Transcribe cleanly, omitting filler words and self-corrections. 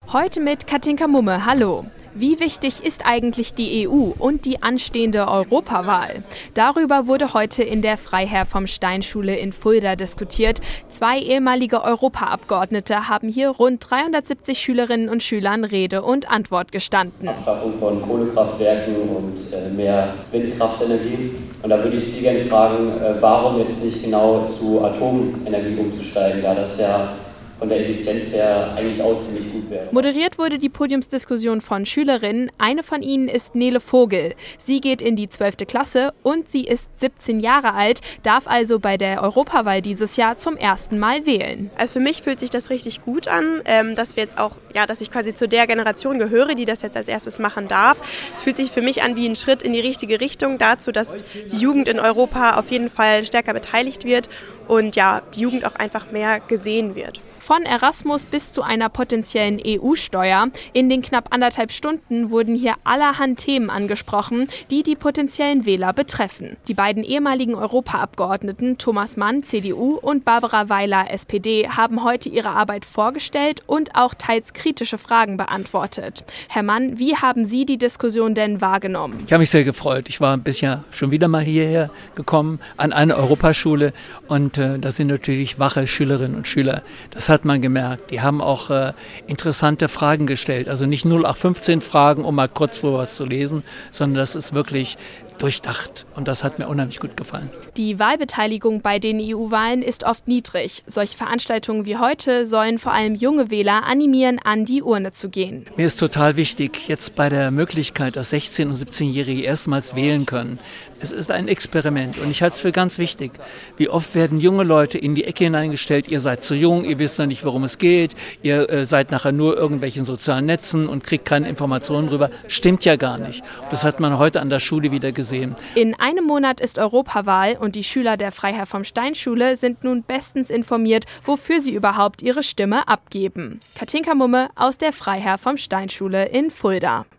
Heute mit Katinka Mumme. Hallo. Wie wichtig ist eigentlich die EU und die anstehende Europawahl? Darüber wurde heute in der Freiherr vom Stein Schule in Fulda diskutiert. 2 ehemalige Europaabgeordnete haben hier rund 370 Schülerinnen und Schülern Rede und Antwort gestanden. Abschaffung von Kohlekraftwerken und mehr Windkraftenergie. Und da würde ich Sie gerne fragen, warum jetzt nicht genau zu Atomenergie umzusteigen, da das ja von der Effizienz her eigentlich auch ziemlich gut wäre. Moderiert wurde die Podiumsdiskussion von Schülerinnen. Eine von ihnen ist Nele Vogel. Sie geht in die 12. Klasse und sie ist 17 Jahre alt, darf also bei der Europawahl dieses Jahr zum ersten Mal wählen. Also für mich fühlt sich das richtig gut an, dass ich quasi zu der Generation gehöre, die das jetzt als erstes machen darf. Es fühlt sich für mich an wie ein Schritt in die richtige Richtung dazu, dass die Jugend in Europa auf jeden Fall stärker beteiligt wird und ja, die Jugend auch einfach mehr gesehen wird. Von Erasmus bis zu einer potenziellen EU-Steuer. In den knapp 1,5 Stunden wurden hier allerhand Themen angesprochen, die die potenziellen Wähler betreffen. Die beiden ehemaligen Europaabgeordneten Thomas Mann, CDU, und Barbara Weiler, SPD, haben heute ihre Arbeit vorgestellt und auch teils kritische Fragen beantwortet. Herr Mann, wie haben Sie die Diskussion denn wahrgenommen? Ich habe mich sehr gefreut. Ich war bisher schon wieder mal hierher gekommen an eine Europaschule und das sind natürlich wache Schülerinnen und Schüler. Das hat man gemerkt. Die haben auch interessante Fragen gestellt. Also nicht 0815 Fragen, um mal kurz vor was zu lesen, sondern das ist wirklich durchdacht. Und das hat mir unheimlich gut gefallen. Die Wahlbeteiligung bei den EU-Wahlen ist oft niedrig. Solche Veranstaltungen wie heute sollen vor allem junge Wähler animieren, an die Urne zu gehen. Mir ist total wichtig, jetzt bei der Möglichkeit, dass 16- und 17-Jährige erstmals wählen können. Es ist ein Experiment und ich halte es für ganz wichtig. Wie oft werden junge Leute in die Ecke hineingestellt, ihr seid zu jung, ihr wisst noch nicht, worum es geht, ihr seid nachher nur irgendwelchen sozialen Netzen und kriegt keine Informationen rüber. Stimmt ja gar nicht. Das hat man heute an der Schule wieder gesehen. In einem Monat ist Europawahl und die Schüler der Freiherr vom Stein Schule sind nun bestens informiert, wofür sie überhaupt ihre Stimme abgeben. Katinka Mumme aus der Freiherr vom Stein Schule in Fulda.